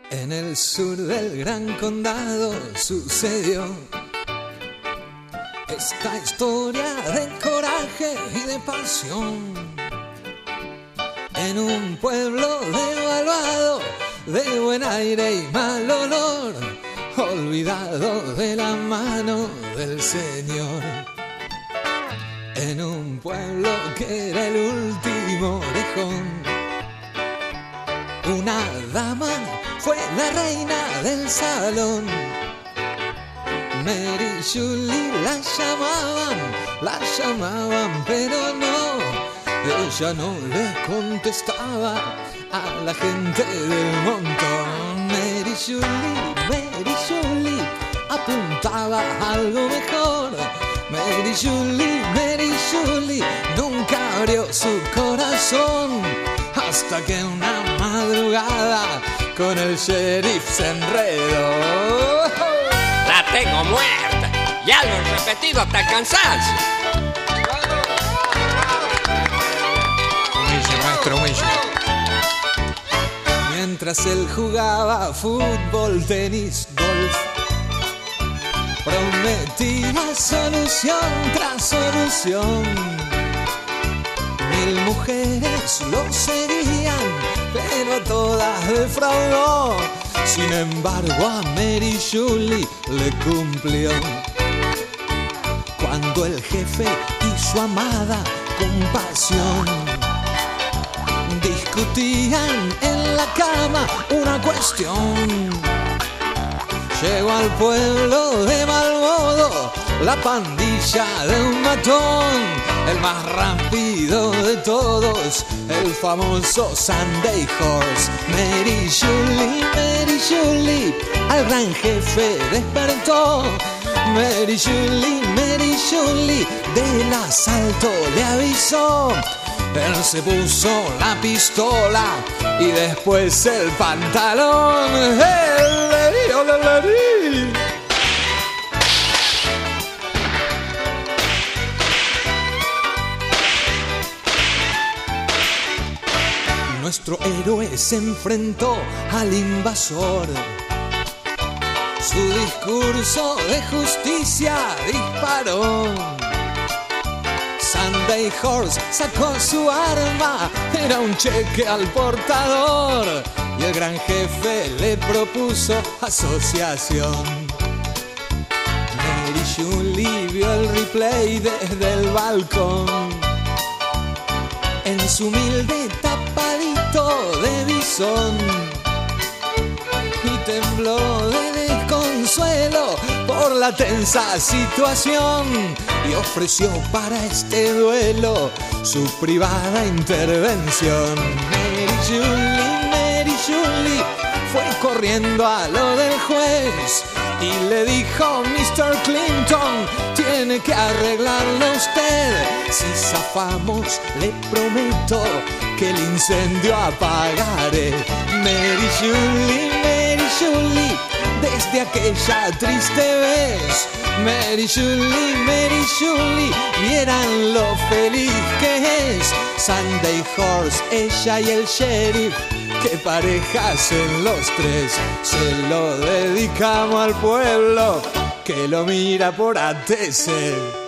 En el sur del gran condado sucedió esta historia de coraje y de pasión. En un pueblo devaluado, de buen aire y mal olor, olvidado de la mano del Señor. En un pueblo que era el último orejón, una dama fue la reina del salón. Mary Julie la llamaban, pero no, ella no le contestaba a la gente del montón. Mary Julie apuntaba a algo mejor. Mary Julie nunca abrió su corazón, hasta que una madrugada con el sheriff se enredó. La tengo muerta, ya lo he repetido hasta el cansancio. Humille, maestro, humille. Mientras él jugaba fútbol, tenis, golf, prometía solución tras solución. 1000 mujeres lo seguían, pero todas defraudó. Sin embargo a Mary Julie le cumplió. Cuando el jefe y su amada con pasión discutían en la cama una cuestión, llegó al pueblo de mal modo la pandilla de un matón, el más rápido de todos, el famoso Sunday Horse. Mary Julie, al gran jefe despertó. Mary Julie, del asalto le avisó. Él se puso la pistola y después el pantalón. Nuestro héroe se enfrentó al invasor. Su discurso de justicia disparó. Sunday Horse sacó su arma, era un cheque al portador, y el gran jefe le propuso asociación. Mary Julie vio el replay desde el balcón. En su humilde tapadito de bisón, y tembló de desconsuelo por la tensa situación, y ofreció para este duelo su privada intervención. Mary Julie fue corriendo a lo del juez y le dijo: Mr. Clinton, tiene que arreglarlo usted. Si zafamos, le prometo que el incendio apagaré. Mary Julie, desde aquella triste vez, Mary Julie, vieran lo feliz que es. Sunday Horse, ella y el sheriff, qué pareja son los tres. Se lo dedicamos al pueblo que lo mira por ATC.